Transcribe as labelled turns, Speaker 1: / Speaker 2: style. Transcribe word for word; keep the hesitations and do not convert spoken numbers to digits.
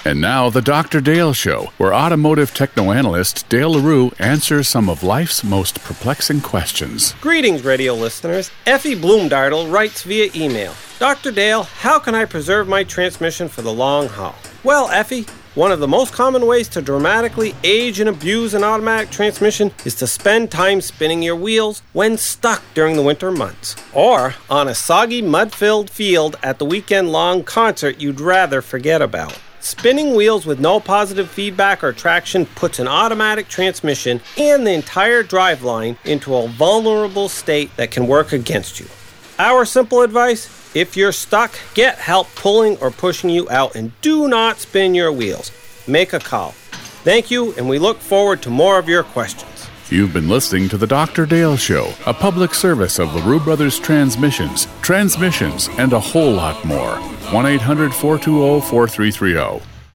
Speaker 1: And now, the Doctor Dale Show, where automotive techno-analyst Dale LaRue answers some of life's most perplexing questions.
Speaker 2: Greetings, radio listeners. Effie Bloomdartle writes via email. Doctor Dale, how can I preserve my transmission for the long haul? Well, Effie, one of the most common ways to dramatically age and abuse an automatic transmission is to spend time spinning your wheels when stuck during the winter months, or on a soggy, mud-filled field at the weekend-long concert you'd rather forget about. Spinning wheels with no positive feedback or traction puts an automatic transmission and the entire driveline into a vulnerable state that can work against you. Our simple advice: if you're stuck, get help pulling or pushing you out, and do not spin your wheels. Make a call. Thank you, and we look forward to more of your questions.
Speaker 1: You've been listening to the Doctor Dale Show, a public service of LaRue Brothers Transmissions, Transmissions, and a whole lot more. one eight hundred four two zero four three three zero.